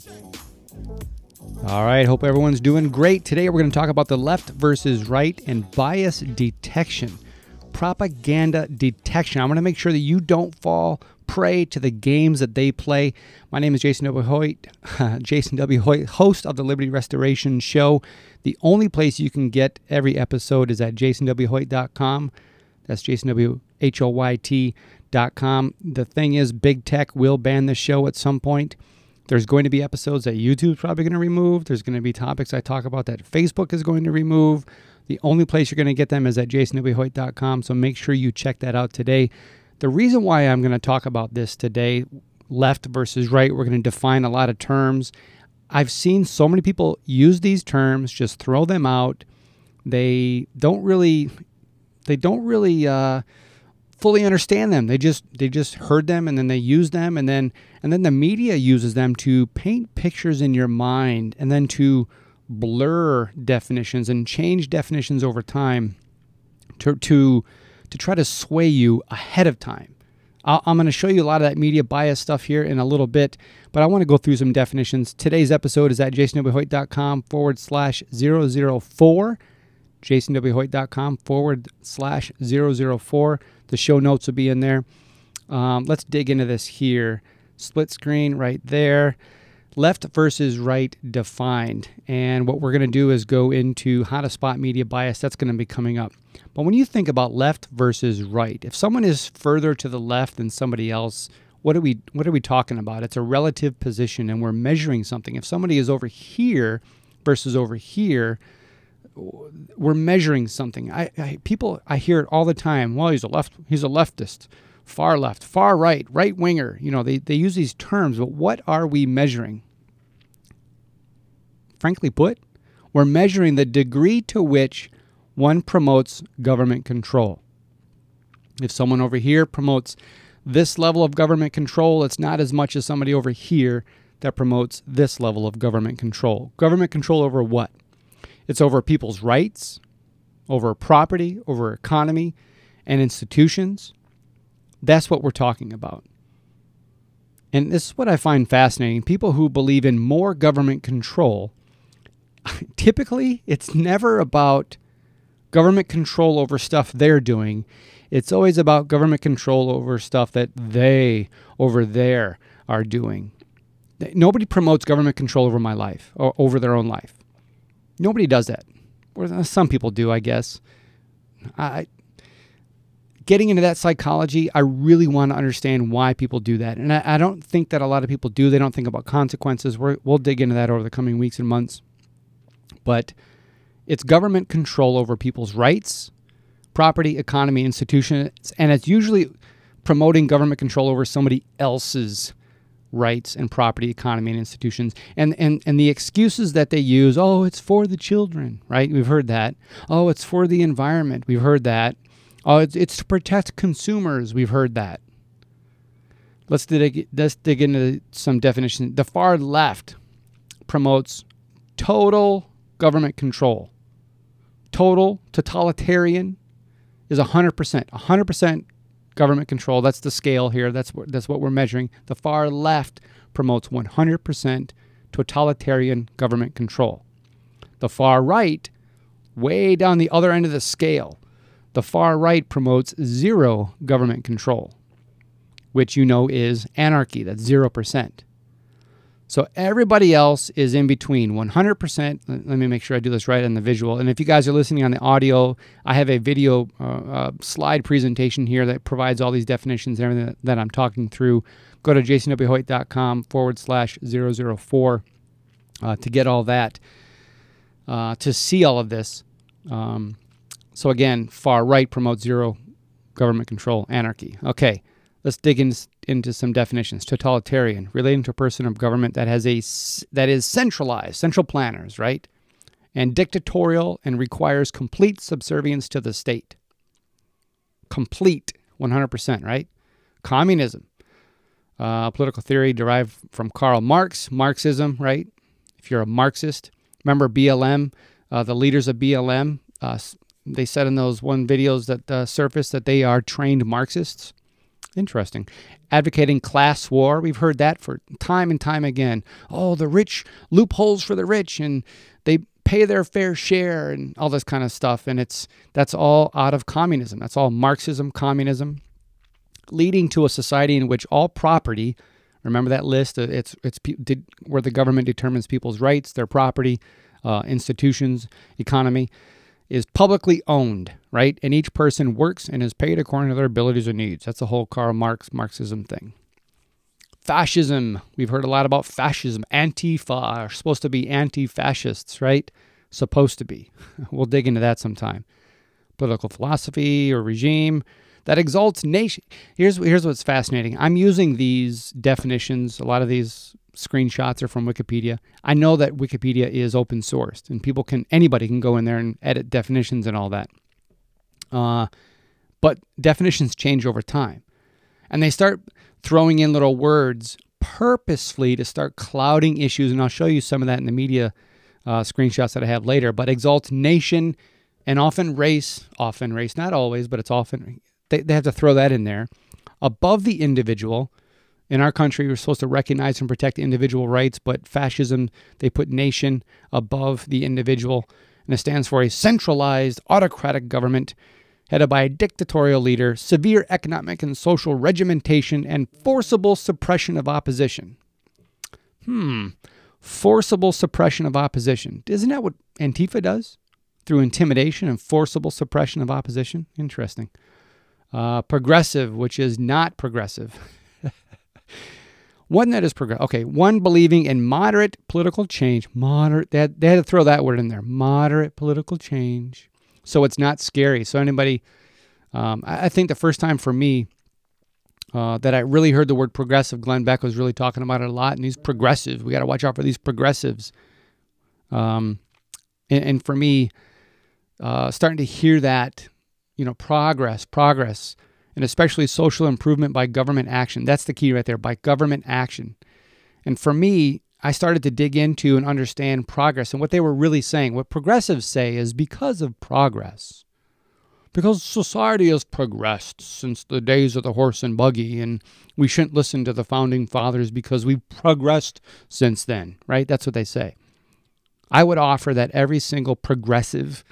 All right, hope everyone's doing great. Today we're going to talk about the left versus right and bias detection, propaganda detection. I want to make sure that you don't fall prey to the games that they play. My name is Jason W. Hoyt, host of the Liberty Restoration Show. The only place you can get every episode is at jasonwhoyt.com. That's jasonwhoyt.com. The thing is, big tech will ban the show at some point. There's going to be episodes that YouTube's probably going to remove. There's going to be topics I talk about that Facebook is going to remove. The only place you're going to get them is at jasonwhoyt.com, so make sure you check that out today. The reason why I'm going to talk about this today, left versus right, we're going to define a lot of terms. I've seen so many people use these terms, just throw them out. They don't really fully understand them. They just heard them and then they use them and then the media uses them to paint pictures in your mind and then to blur definitions and change definitions over time to try to sway you ahead of time. I'm going to show you a lot of that media bias stuff here in a little bit, but I want to go through some definitions. Today's episode is at jasonwhoyt.com/004. jasonwhoyt.com/004. The show notes will be in there. Let's dig into this here. Split screen right there. Left versus right defined. And what we're going to do is go into how to spot media bias. That's going to be coming up. But when you think about left versus right, if someone is further to the left than somebody else, what are we talking about? It's a relative position, and we're measuring something. If somebody is over here versus over here, we're measuring something. I hear it all the time. Well, he's a leftist, far left, far right, right winger. You know, they use these terms, but what are we measuring? Frankly put, we're measuring the degree to which one promotes government control. If someone over here promotes this level of government control, it's not as much as somebody over here that promotes this level of government control. Government control over what? It's over people's rights, over property, over economy, and institutions. That's what we're talking about. And this is what I find fascinating. People who believe in more government control, typically it's never about government control over stuff they're doing. It's always about government control over stuff that they over there are doing. Nobody promotes government control over my life or over their own life. Nobody does that. Or some people do, I guess. Getting into that psychology, I really want to understand why people do that. And I don't think that a lot of people do. They don't think about consequences. We'll dig into that over the coming weeks and months. But it's government control over people's rights, property, economy, institutions, and it's usually promoting government control over somebody else's rights and property, economy, and institutions. And the excuses that they use, oh, it's for the children, right? We've heard that. Oh, it's for the environment. We've heard that. Oh, it's to protect consumers. We've heard that. Let's dig into some definitions. The far left promotes total government control. Totalitarian is 100%. 100% government control. That's the scale here. That's what we're measuring. The far left promotes 100% totalitarian government control. The far right, way down the other end of the scale, the far right promotes zero government control, which you know is anarchy. That's 0%. So everybody else is in between 100%. Let me make sure I do this right on the visual. And if you guys are listening on the audio, I have a video slide presentation here that provides all these definitions and everything that I'm talking through. Go to jasonwhoyt.com/004 to get all that, to see all of this. So again, far right promotes zero government control, anarchy. Okay. Let's dig into some definitions. Totalitarian, relating to a person of government that is centralized, central planners, right? And dictatorial and requires complete subservience to the state. Complete, 100%, right? Communism, political theory derived from Karl Marx, Marxism, right? If you're a Marxist, remember BLM, the leaders of BLM, they said in those videos that surfaced that they are trained Marxists. Interesting. Advocating class war. We've heard that for time and time again. Oh, the rich, loopholes for the rich, and they pay their fair share and all this kind of stuff. And that's all out of communism. That's all Marxism, communism, leading to a society in which all property, remember that list, it's where the government determines people's rights, their property, institutions, economy, is publicly owned, right? And each person works and is paid according to their abilities or needs. That's the whole Karl Marxism thing. Fascism. We've heard a lot about fascism. Antifa are supposed to be anti-fascists, right? Supposed to be. We'll dig into that sometime. Political philosophy or regime that exalts nation. Here's what's fascinating. I'm using these definitions. A lot of these screenshots are from Wikipedia. I know that Wikipedia is open sourced and anybody can go in there and edit definitions and all that. But definitions change over time. And they start throwing in little words purposefully to start clouding issues. And I'll show you some of that in the media screenshots that I have later. But exalts nation and often race, not always, but it's often, they have to throw that in there, above the individual. In our country, we're supposed to recognize and protect individual rights, but fascism, they put nation above the individual, and it stands for a centralized, autocratic government headed by a dictatorial leader, severe economic and social regimentation, and forcible suppression of opposition. Forcible suppression of opposition. Isn't that what Antifa does? Through intimidation and forcible suppression of opposition? Interesting. Progressive, which is not progressive. One that is progressive. Okay, one believing in moderate political change. Moderate. They had to throw that word in there. Moderate political change. So it's not scary. So anybody, I think the first time for me that I really heard the word progressive, Glenn Beck was really talking about it a lot. And these progressives, we got to watch out for these progressives. And for me, starting to hear that, progress, and especially social improvement by government action. That's the key right there, by government action. And for me, I started to dig into and understand progress and what they were really saying. What progressives say is because of progress. Because society has progressed since the days of the horse and buggy, and we shouldn't listen to the founding fathers because we've progressed since then, right? That's what they say. I would offer that every single progressive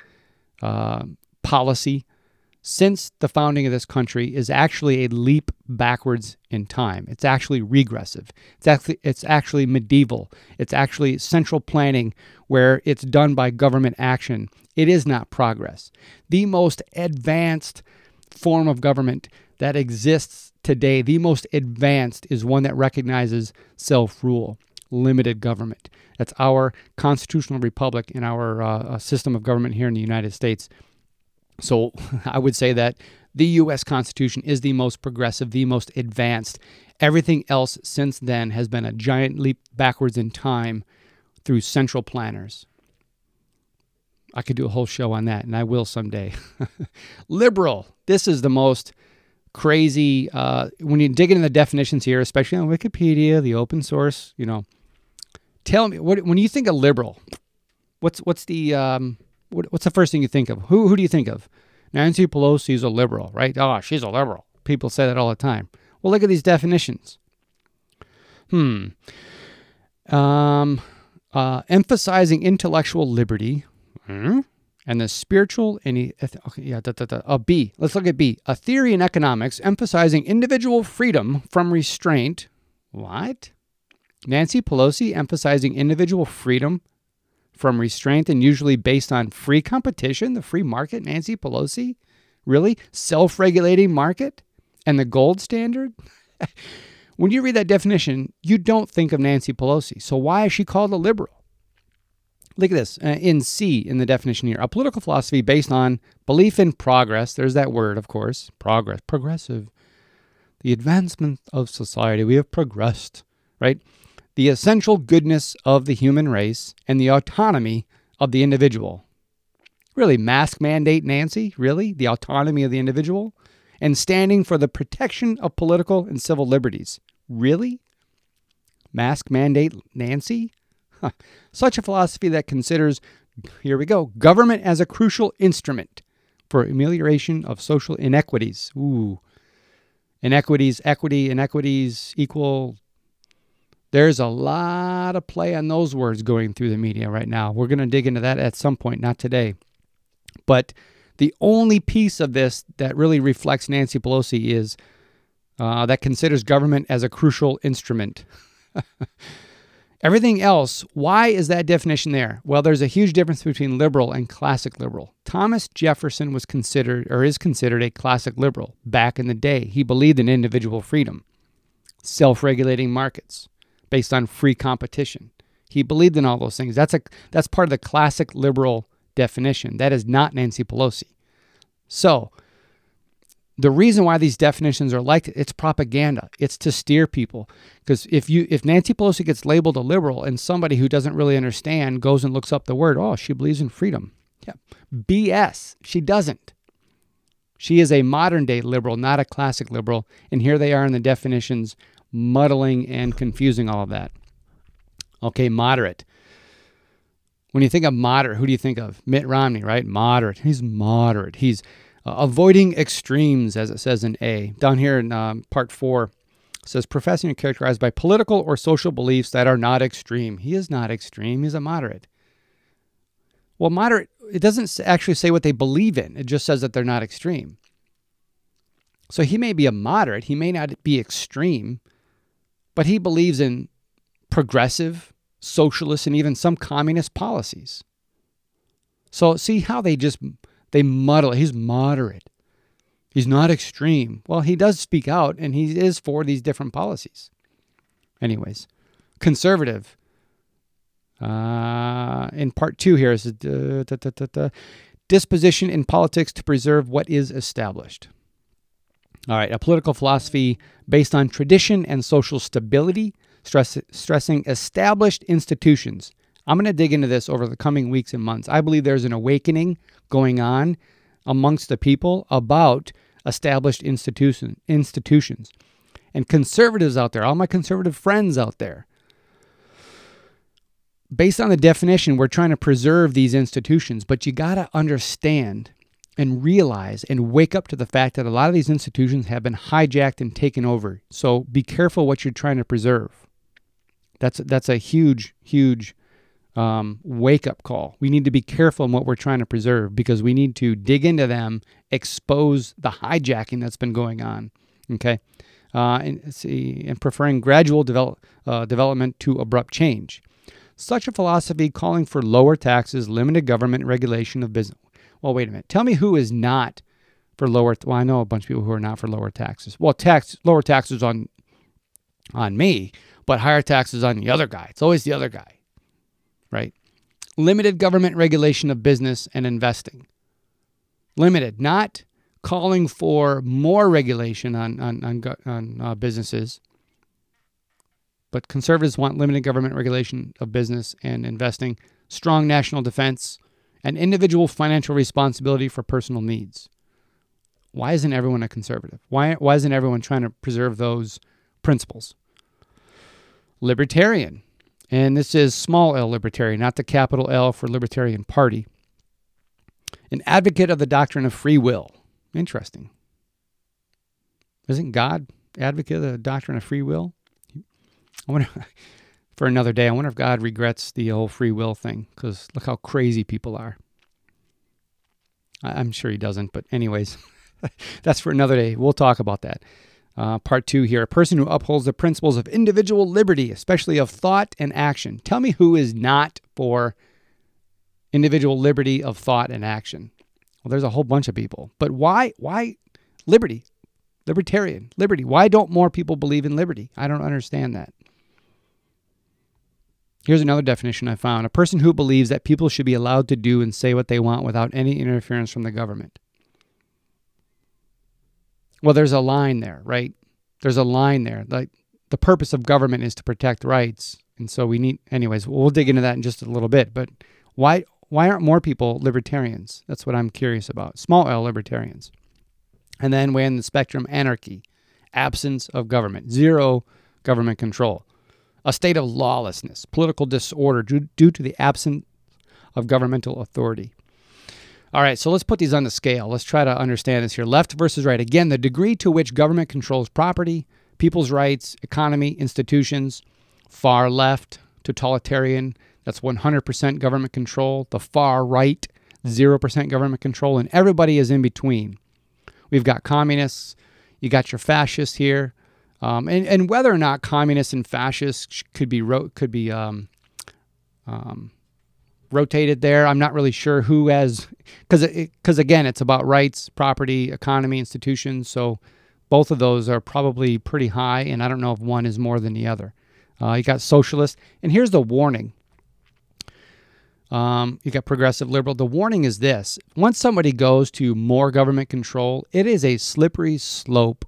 policy since the founding of this country is actually a leap backwards in time. It's actually regressive. It's actually medieval. It's actually central planning where it's done by government action. It is not progress. The most advanced form of government that exists today, the most advanced, is one that recognizes self-rule, limited government. That's our constitutional republic and our system of government here in the United States. So I would say that the U.S. Constitution is the most progressive, the most advanced. Everything else since then has been a giant leap backwards in time through central planners. I could do a whole show on that, and I will someday. Liberal. This is the most crazy. When you dig into the definitions here, especially on Wikipedia, the open source, tell me, when you think of liberal, what's the first thing you think of? Who do you think of? Nancy Pelosi is a liberal, right? Oh, she's a liberal. People say that all the time. Well, look at these definitions. Emphasizing intellectual liberty, and the spiritual and B. Let's look at B. A theory in economics emphasizing individual freedom from restraint. What? Nancy Pelosi emphasizing individual freedom from restraint and usually based on free competition, the free market, Nancy Pelosi? Really? Self-regulating market and the gold standard? When you read that definition, you don't think of Nancy Pelosi. So why is she called a liberal? Look at this, in C, in the definition here. A political philosophy based on belief in progress. There's that word, of course. Progress. Progressive. The advancement of society. We have progressed, right? The essential goodness of the human race and the autonomy of the individual. Really, mask mandate, Nancy? Really? The autonomy of the individual? And standing for the protection of political and civil liberties. Really? Mask mandate, Nancy? Such a philosophy that considers, here we go, government as a crucial instrument for amelioration of social inequities. Ooh. Inequities, equity, inequities equal. There's a lot of play on those words going through the media right now. We're going to dig into that at some point, not today. But the only piece of this that really reflects Nancy Pelosi is that considers government as a crucial instrument. Everything else, why is that definition there? Well, there's a huge difference between liberal and classic liberal. Thomas Jefferson was considered, or is considered, a classic liberal back in the day. He believed in individual freedom, self-regulating markets based on free competition. He believed in all those things. That's part of the classic liberal definition. That is not Nancy Pelosi. So, the reason why these definitions are like it's propaganda. It's to steer people. Because if Nancy Pelosi gets labeled a liberal and somebody who doesn't really understand goes and looks up the word, oh, she believes in freedom. Yeah. BS. She doesn't. She is a modern day liberal, not a classic liberal. And here they are in the definitions, muddling and confusing all of that. Okay, moderate. When you think of moderate, who do you think of? Mitt Romney, right? Moderate. He's moderate. He's avoiding extremes, as it says in A. Down here in part 4, it says professing and characterized by political or social beliefs that are not extreme. He is not extreme. He's a moderate. Well, moderate, it doesn't actually say what they believe in. It just says that they're not extreme. So he may be a moderate. He may not be extreme, but he believes in progressive, socialist, and even some communist policies. So see how they muddle. He's moderate. He's not extreme. Well, he does speak out, and he is for these different policies. Anyways, conservative. In part 2 here is disposition in politics to preserve what is established. All right, a political philosophy based on tradition and social stability, stressing established institutions. I'm going to dig into this over the coming weeks and months. I believe there's an awakening going on amongst the people about established institutions. And conservatives out there, all my conservative friends out there, based on the definition, we're trying to preserve these institutions, but you got to understand and realize and wake up to the fact that a lot of these institutions have been hijacked and taken over. So be careful what you're trying to preserve. That's a huge, huge wake-up call. We need to be careful in what we're trying to preserve because we need to dig into them, expose the hijacking that's been going on. Okay, and preferring gradual development to abrupt change. Such a philosophy calling for lower taxes, limited government regulation of business. Well, wait a minute. Tell me who is not for lower. Well, I know a bunch of people who are not for lower taxes. Well, lower taxes on me, but higher taxes on the other guy. It's always the other guy. Right? Limited government regulation of business and investing. Limited, not calling for more regulation on businesses, but conservatives want limited government regulation of business and investing, strong national defense, and individual financial responsibility for personal needs. Why isn't everyone a conservative? Why isn't everyone trying to preserve those principles? Libertarian. And this is small L libertarian, not the capital L for Libertarian Party. An advocate of the doctrine of free will. Interesting. Isn't God advocate of the doctrine of free will? I wonder, for another day, I wonder if God regrets the whole free will thing, because look how crazy people are. I'm sure he doesn't, but anyways, that's for another day. We'll talk about that. Part 2 here, a person who upholds the principles of individual liberty, especially of thought and action. Tell me who is not for individual liberty of thought and action. Well, there's a whole bunch of people. But why liberty? Libertarian, liberty. Why don't more people believe in liberty? I don't understand that. Here's another definition I found. A person who believes that people should be allowed to do and say what they want without any interference from the government. Well, there's a line there, right? There's a line there. Like the purpose of government is to protect rights. And so anyways, we'll dig into that in just a little bit. But why aren't more people libertarians? That's what I'm curious about. Small L libertarians. And then way in the spectrum, anarchy, absence of government, zero government control, a state of lawlessness, political disorder due to the absence of governmental authority. All right, so let's put these on the scale. Let's try to understand this here. Left versus right. Again, the degree to which government controls property, people's rights, economy, institutions. Far left, totalitarian, that's 100% government control. The far right, 0% government control, and everybody is in between. We've got communists, you got your fascists here, and whether or not communists and fascists could be rotated there, I'm not really sure who has, because again, it's about rights, property, economy, institutions, so both of those are probably pretty high, and I don't know if one is more than the other. You got socialist, and here's the warning. You got progressive, liberal. The warning is this. Once somebody goes to more government control, it is a slippery slope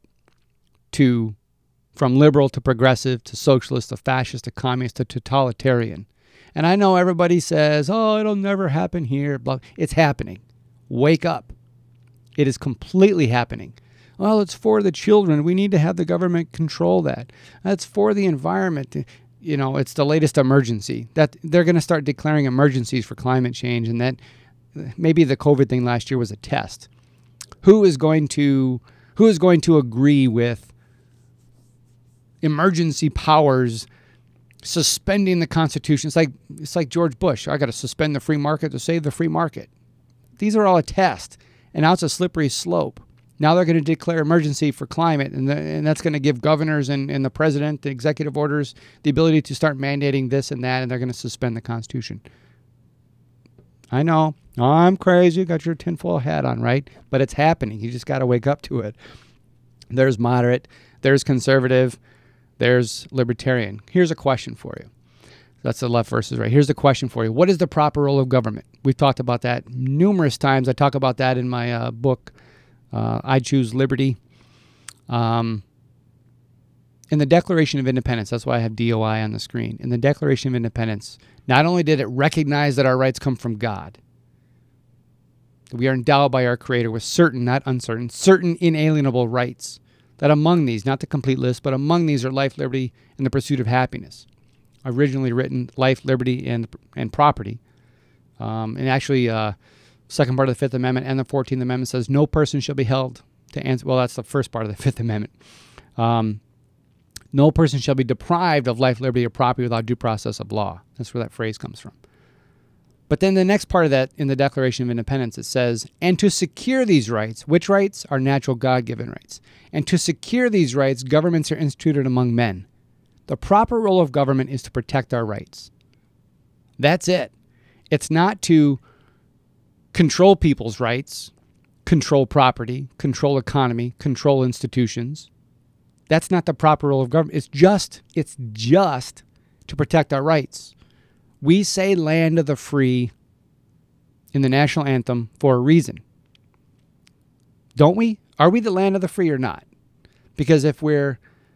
from liberal to progressive to socialist to fascist to communist to totalitarian. And I know everybody says, oh, it'll never happen here. Blah. It's happening. Wake up. It is completely happening. Well, it's for the children. We need to have the government control that. That's for the environment. You know, it's the latest emergency. That they're going to start declaring emergencies for climate change, and that maybe the COVID thing last year was a test. Who is going to agree with emergency powers suspending the Constitution? It's like George Bush. I got to suspend the free market to save the free market. These are all a test, and now it's a slippery slope. Now they're going to declare emergency for climate, and that's going to give governors and the president, the executive orders, the ability to start mandating this and that, and they're going to suspend the Constitution. I know. I'm crazy. Got your tinfoil hat on, right? But it's happening. You just got to wake up to it. There's moderate. There's conservative. There's libertarian. Here's a question for you. That's the left versus right. Here's the question for you. What is the proper role of government? We've talked about that numerous times. I talk about that in my book, I Choose Liberty. In the Declaration of Independence, that's why I have DOI on the screen. In the Declaration of Independence, not only did it recognize that our rights come from God, we are endowed by our Creator with certain, not uncertain, certain inalienable rights, that among these, not the complete list, but among these are life, liberty, and the pursuit of happiness. Originally written life, liberty, and property. And actually, second part of the Fifth Amendment and the 14th Amendment says no person shall be held to answer. Well, that's the first part of the Fifth Amendment. No person shall be deprived of life, liberty, or property without due process of law. That's where that phrase comes from. But then the next part of that in the Declaration of Independence, it says, and to secure these rights, which rights are natural God-given rights, and to secure these rights, governments are instituted among men. The proper role of government is to protect our rights. That's it. It's not to control people's rights, control property, control economy, control institutions. That's not the proper role of government. It's just to protect our rights. We say land of the free in the national anthem for a reason. Don't we? Are we the land of the free or not? Because if we're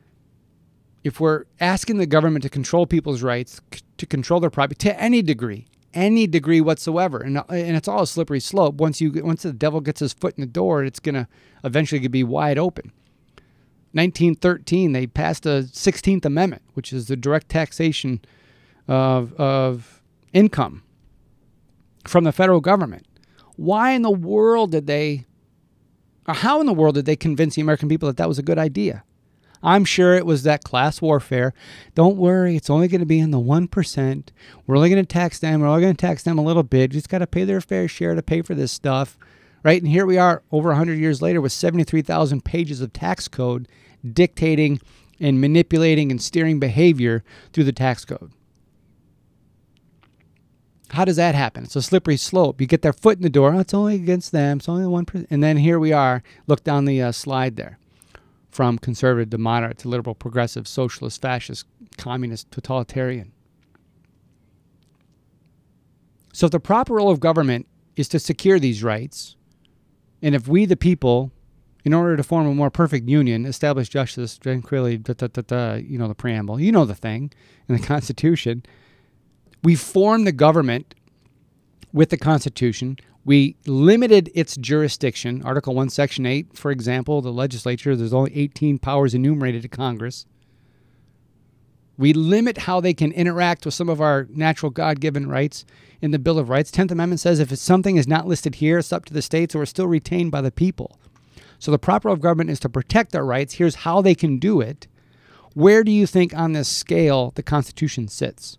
asking the government to control people's rights, to control their property to any degree whatsoever, and it's all a slippery slope. Once the devil gets his foot in the door, it's going to eventually be wide open. 1913, they passed the 16th Amendment, which is the direct taxation of income from the federal government. How in the world did they convince the American people that was a good idea? I'm sure it was that class warfare. Don't worry, it's only going to be in the 1%. We're only going to tax them. We're only going to tax them a little bit. You just got to pay their fair share to pay for this stuff, right? And here we are over 100 years later with 73,000 pages of tax code dictating and manipulating and steering behavior through the tax code. How does that happen? It's a slippery slope. You get their foot in the door. Oh, it's only against them. It's only 1%. And then here we are. Look down the slide there. From conservative to moderate to liberal, progressive, socialist, fascist, communist, totalitarian. So if the proper role of government is to secure these rights, and if we, the people, in order to form a more perfect union, establish justice, tranquility, the preamble, the thing in the Constitution, we formed the government with the Constitution. We limited its jurisdiction. Article 1, Section 8, for example, the legislature, there's only 18 powers enumerated to Congress. We limit how they can interact with some of our natural God-given rights in the Bill of Rights. 10th Amendment says if something is not listed here, it's up to the states or is still retained by the people. So the proper role of government is to protect their rights. Here's how they can do it. Where do you think on this scale the Constitution sits?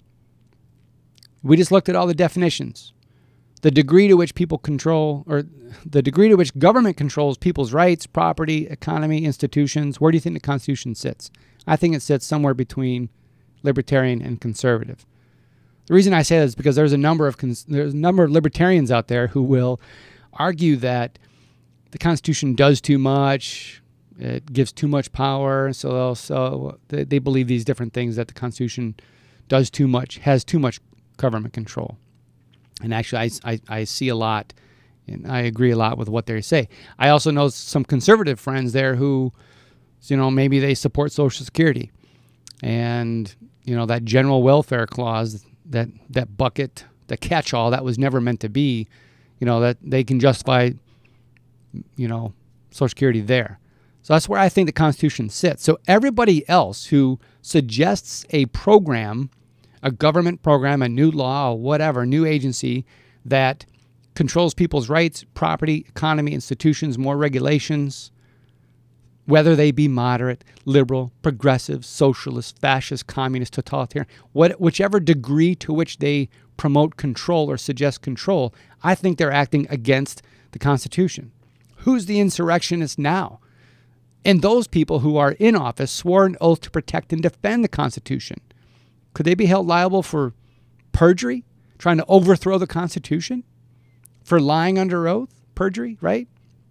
We just looked at all the definitions. The degree to which people control, or the degree to which government controls people's rights, property, economy, institutions. Where do you think the Constitution sits? I think it sits somewhere between libertarian and conservative. The reason I say that is because there's a number of libertarians out there who will argue that the Constitution does too much, it gives too much power, so they believe these different things, that the Constitution does too much, has too much government control. And actually, I see a lot, and I agree a lot with what they say. I also know some conservative friends there who, maybe they support Social Security. And, that general welfare clause, that bucket, the catch-all, that was never meant to be, that they can justify, Social Security there. So that's where I think the Constitution sits. So everybody else who suggests a program, a government program, a new law, or whatever, new agency that controls people's rights, property, economy, institutions, more regulations, whether they be moderate, liberal, progressive, socialist, fascist, communist, totalitarian, whichever degree to which they promote control or suggest control, I think they're acting against the Constitution. Who's the insurrectionist now? And those people who are in office swore an oath to protect and defend the Constitution. Could they be held liable for perjury, trying to overthrow the Constitution? For lying under oath? Perjury, right?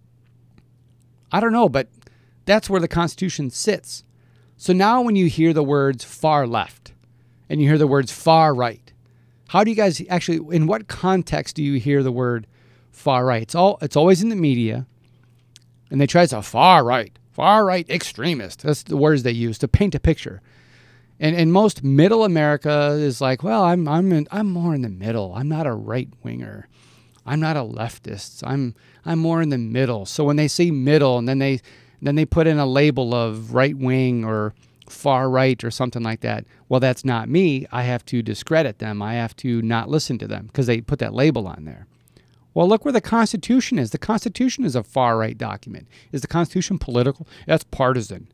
I don't know, but that's where the Constitution sits. So now when you hear the words far left and you hear the words far right, how do you guys actually, in what context do you hear the word far right? It's always in the media, and they try to say far right extremist. That's the words they use to paint a picture. And most middle America is like, well, I'm more in the middle. I'm not a right winger. I'm not a leftist. I'm more in the middle. So when they say middle, and then they put in a label of right wing or far right or something like that, well, that's not me. I have to discredit them. I have to not listen to them because they put that label on there. Well, look where the Constitution is. The Constitution is a far right document. Is the Constitution political? That's partisan.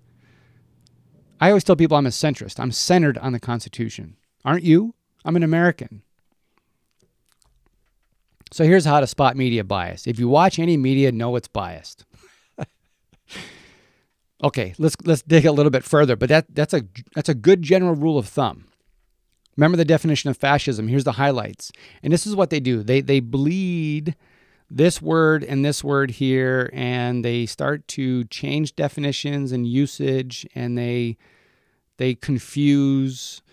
I always tell people I'm a centrist. I'm centered on the Constitution. Aren't you? I'm an American. So here's how to spot media bias. If you watch any media, know it's biased. Okay, let's dig a little bit further, but that's a good general rule of thumb. Remember the definition of fascism. Here's the highlights. And this is what they do. They bleed this word and this word here, and they start to change definitions and usage, and they confuse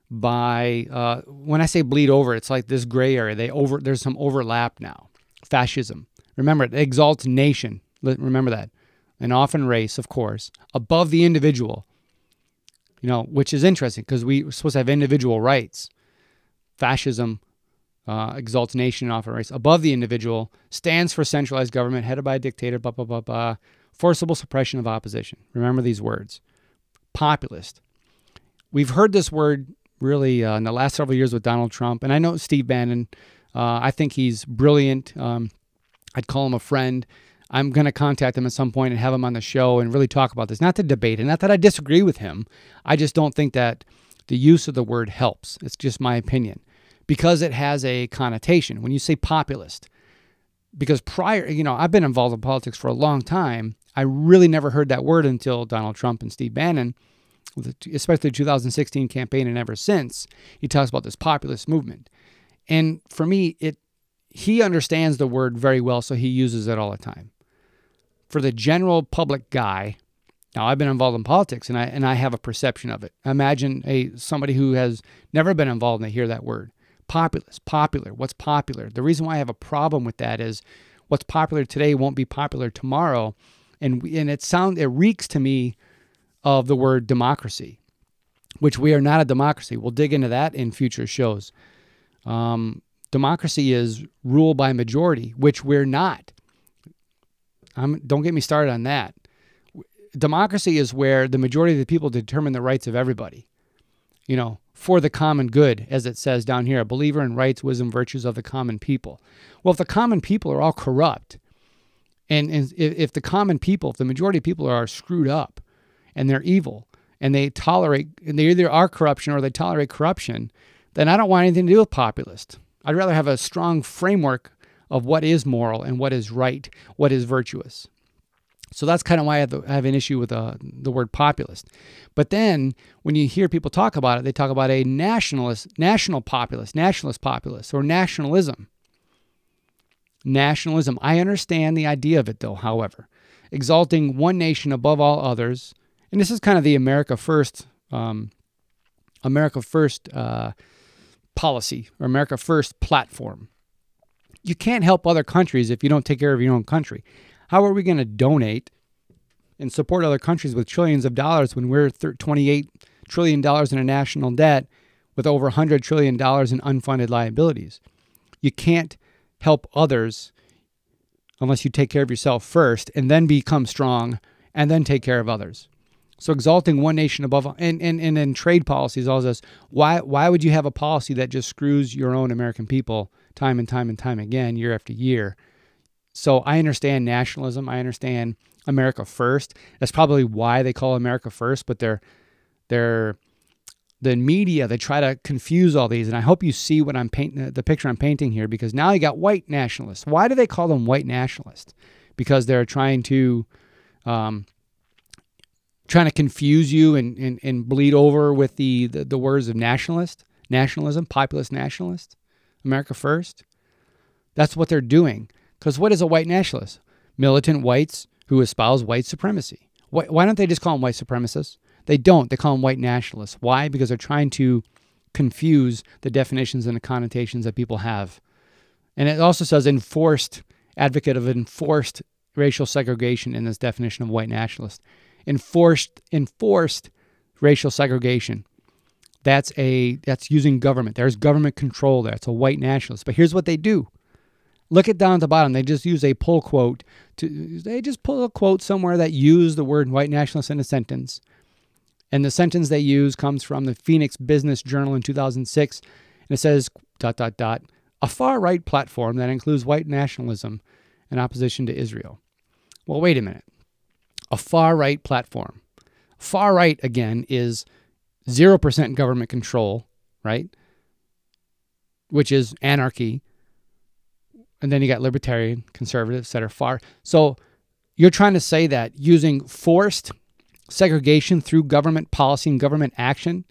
by, when I say bleed over, it's like this gray area. There's some overlap now. Fascism. Remember, it exalts nation. Remember that. And often race, of course, above the individual. Which is interesting because we're supposed to have individual rights. Fascism exalts nation and often race above the individual, stands for centralized government headed by a dictator, blah, blah, blah, blah, forcible suppression of opposition. Remember these words. Populist. We've heard this word really in the last several years with Donald Trump, and I know Steve Bannon. I think he's brilliant. I'd call him a friend. I'm going to contact him at some point and have him on the show and really talk about this. Not to debate it, not that I disagree with him. I just don't think that the use of the word helps. It's just my opinion. Because it has a connotation. When you say populist, because prior, I've been involved in politics for a long time. I really never heard that word until Donald Trump and Steve Bannon, especially the 2016 campaign and ever since. He talks about this populist movement. And for me, he understands the word very well, so he uses it all the time. For the general public guy, now I've been involved in politics and I have a perception of it. Imagine somebody who has never been involved and they hear that word. Populist, popular, what's popular? The reason why I have a problem with that is what's popular today won't be popular tomorrow. And it reeks to me of the word democracy, which we are not a democracy. We'll dig into that in future shows. Democracy is rule by majority, which we're not. Don't get me started on that. Democracy is where the majority of the people determine the rights of everybody. for the common good, as it says down here, a believer in rights, wisdom, virtues of the common people. Well, if the common people are all corrupt, and if the common people, if the majority of people are screwed up and they're evil and they either are corruption or they tolerate corruption, then I don't want anything to do with populist. I'd rather have a strong framework of what is moral and what is right, what is virtuous. So that's kind of why I have an issue with the word populist. But then when you hear people talk about it, they talk about a nationalist populist, or nationalism. Nationalism. I understand the idea of it, though, however. Exalting one nation above all others. And this is kind of the America First policy, or America First platform. You can't help other countries if you don't take care of your own country. How are we going to donate and support other countries with trillions of dollars when we're $28 trillion in a national debt with over $100 trillion in unfunded liabilities? You can't help others unless you take care of yourself first and then become strong and then take care of others. So exalting one nation above, and in trade policies, all this, why would you have a policy that just screws your own American people time and time and time again, year after year? So I understand nationalism. I understand America First. That's probably why they call America First, but the media, they try to confuse all these. And I hope you see what I'm painting, the picture I'm painting here, because now you got white nationalists. Why do they call them white nationalists? Because they're trying to confuse you and bleed over with the words of nationalism, populist nationalist, America First. That's what they're doing. Because what is a white nationalist? Militant whites who espouse white supremacy. Why don't they just call them white supremacists? They don't. They call them white nationalists. Why? Because they're trying to confuse the definitions and the connotations that people have. And it also says advocate of enforced racial segregation in this definition of white nationalist. Enforced racial segregation. That's using government. There's government control there. It's a white nationalist. But here's what they do. Look at down at the bottom. They just use a pull quote. They just pull a quote somewhere that used the word white nationalist in a sentence. And the sentence they use comes from the Phoenix Business Journal in 2006. And it says, ... a far-right platform that includes white nationalism in opposition to Israel. Well, wait a minute. A far-right platform. Far-right, again, is 0% government control, right? Which is anarchy. And then you got libertarian, conservatives that are far. So you're trying to say that using forced segregation through government policy and government action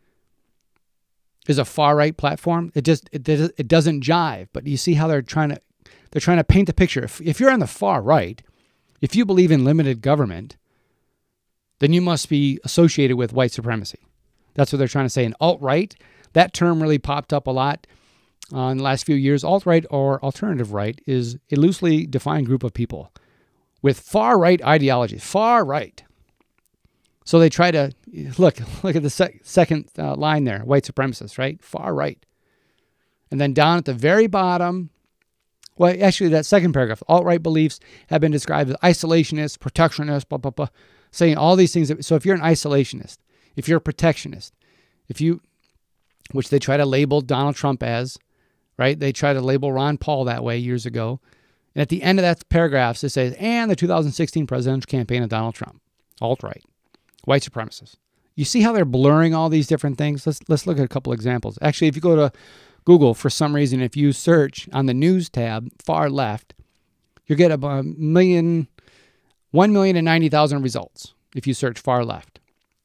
is a far-right platform? It doesn't jive. But you see how they're trying to paint the picture. If you're on the far right, if you believe in limited government, then you must be associated with white supremacy. That's what they're trying to say. And alt-right, that term really popped up a lot in the last few years. Alt-right or alternative right is a loosely defined group of people with far-right ideologies. Far-right. So they try to, look at the second line there, white supremacists, right? Far-right. And then down at the very bottom, well, actually that second paragraph, alt-right beliefs have been described as isolationist, protectionist, blah, blah, blah, saying all these things. So if you're an isolationist, if you're a protectionist, which they try to label Donald Trump as, right? They try to label Ron Paul that way years ago. And at the end of that paragraph, it says, and the 2016 presidential campaign of Donald Trump, alt-right, white supremacists. You see how they're blurring all these different things? Let's look at a couple examples. Actually, if you go to Google, for some reason, if you search on the news tab, far left, you get 1,090,000 results if you search far left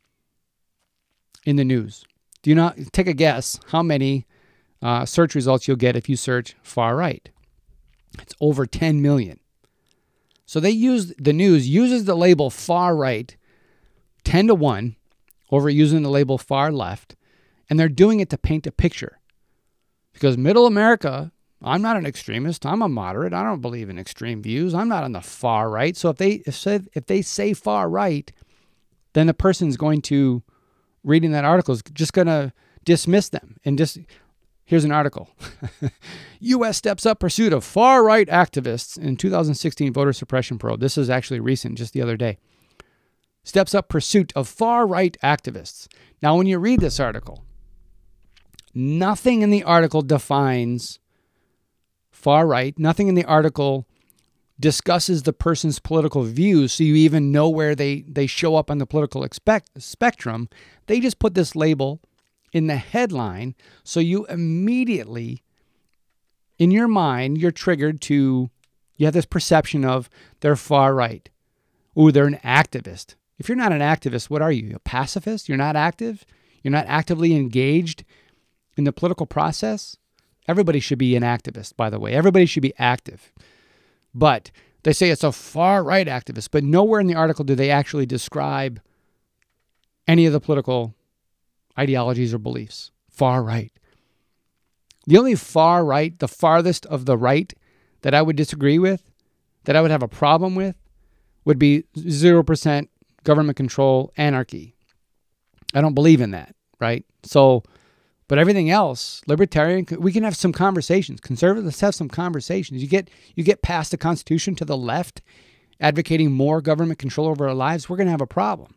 in the news. Do you not take a guess how many search results you'll get if you search far right? It's over 10 million. So the news uses the label far right 10-1 over using the label far left, and they're doing it to paint a picture. Because middle America, I'm not an extremist. I'm a moderate. I don't believe in extreme views. I'm not on the far right. So if they say far right, then the person's going to, reading that article, is just going to dismiss them. And here's an article. U.S. steps up pursuit of far right activists in 2016 voter suppression probe. This is actually recent, just the other day. steps up pursuit of far-right activists. Now, when you read this article, nothing in the article defines far-right. Nothing in the article discusses the person's political views so you even know where they show up on the political spectrum. They just put this label in the headline so you immediately, in your mind, you're triggered to, you have this perception of they're far-right. Ooh, they're an activist. If you're not an activist, what are you? A pacifist? You're not active? You're not actively engaged in the political process? Everybody should be an activist, by the way. Everybody should be active. But they say it's a far-right activist, but nowhere in the article do they actually describe any of the political ideologies or beliefs. Far-right. The only far-right, the farthest of the right that I would disagree with, that I would have a problem with, would be 0% government control anarchy. I don't believe in that, right? So, but everything else, libertarian, we can have some conversations. Conservatives, let's have some conversations. You get past the Constitution to the left, advocating more government control over our lives, we're going to have a problem.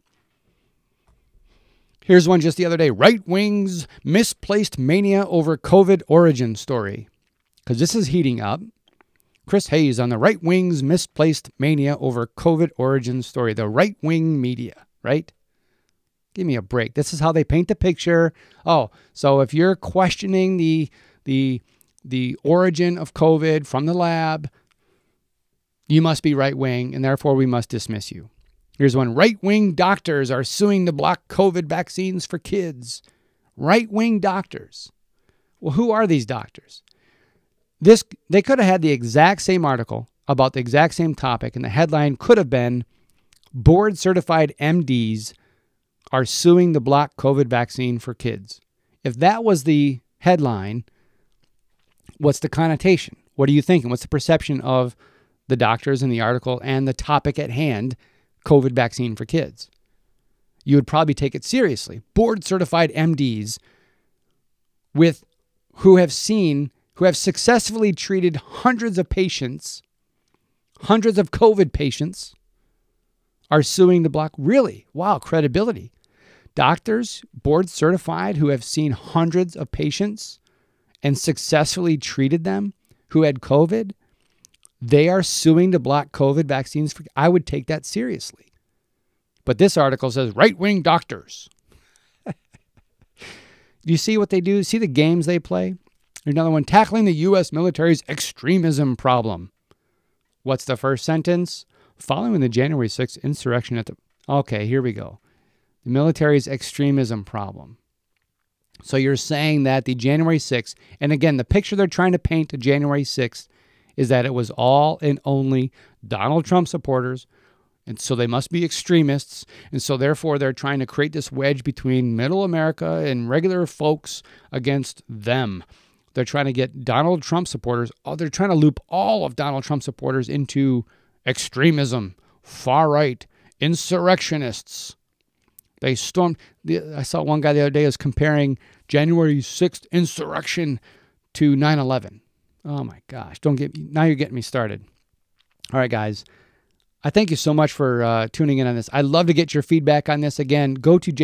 Here's one just the other day. Right wing's misplaced mania over COVID origin story. Because this is heating up. Chris Hayes on the right wing's misplaced mania over COVID origin story. The right wing media, right? Give me a break. This is how they paint the picture. Oh, so if you're questioning the origin of COVID from the lab, you must be right wing, and therefore we must dismiss you. Here's one. Right-wing doctors are suing to block COVID vaccines for kids. Right-wing doctors. Well, who are these doctors? They could have had the exact same article about the exact same topic, and the headline could have been, board-certified MDs are suing to block COVID vaccine for kids. If that was the headline, what's the connotation? What are you thinking? What's the perception of the doctors in the article and the topic at hand, COVID vaccine for kids? You would probably take it seriously. Board-certified MDs who have successfully treated hundreds of patients, hundreds of COVID patients, are suing to block. Really? Wow, credibility. Doctors, board certified, who have seen hundreds of patients and successfully treated them who had COVID, they are suing to block COVID vaccines. I would take that seriously. But this article says right-wing doctors. Do you see what they do? See the games they play? Here's another one. Tackling the U.S. military's extremism problem. What's the first sentence? Following the January 6th insurrection at the... Okay, here we go. The military's extremism problem. So you're saying that the January 6th, and again, the picture they're trying to paint to January 6th is that it was all and only Donald Trump supporters, and so they must be extremists, and so therefore they're trying to create this wedge between middle America and regular folks against them. They're trying to get Donald Trump supporters, they're trying to loop all of Donald Trump supporters into extremism, far-right, insurrectionists. They stormed. I saw one guy the other day was comparing January 6th insurrection to 9/11. Oh my gosh! Now you're getting me started. All right, guys. I thank you so much for tuning in on this. I'd love to get your feedback on this. Again, go to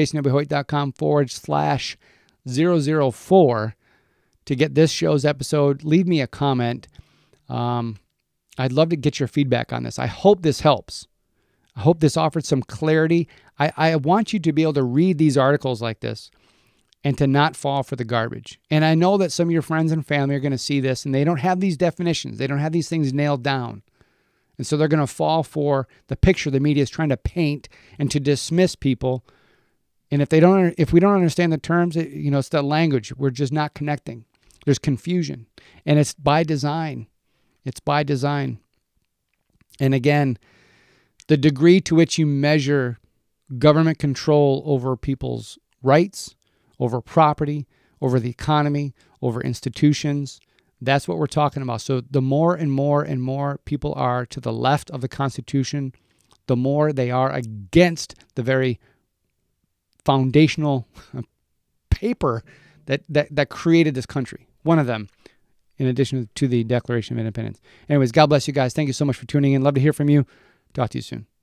jasonwhoit.com/004 to get this show's episode. Leave me a comment. I'd love to get your feedback on this. I hope this helps. I hope this offered some clarity. I want you to be able to read these articles like this and to not fall for the garbage. And I know that some of your friends and family are going to see this and they don't have these definitions. They don't have these things nailed down. And so they're going to fall for the picture the media is trying to paint and to dismiss people. And if we don't understand the terms, it's the language. We're just not connecting. There's confusion. And it's by design. It's by design. And again, the degree to which you measure government control over people's rights, over property, over the economy, over institutions, that's what we're talking about. So the more and more and more people are to the left of the Constitution, the more they are against the very foundational paper that created this country. One of them, in addition to the Declaration of Independence. Anyways, God bless you guys. Thank you so much for tuning in. Love to hear from you. Talk to you soon.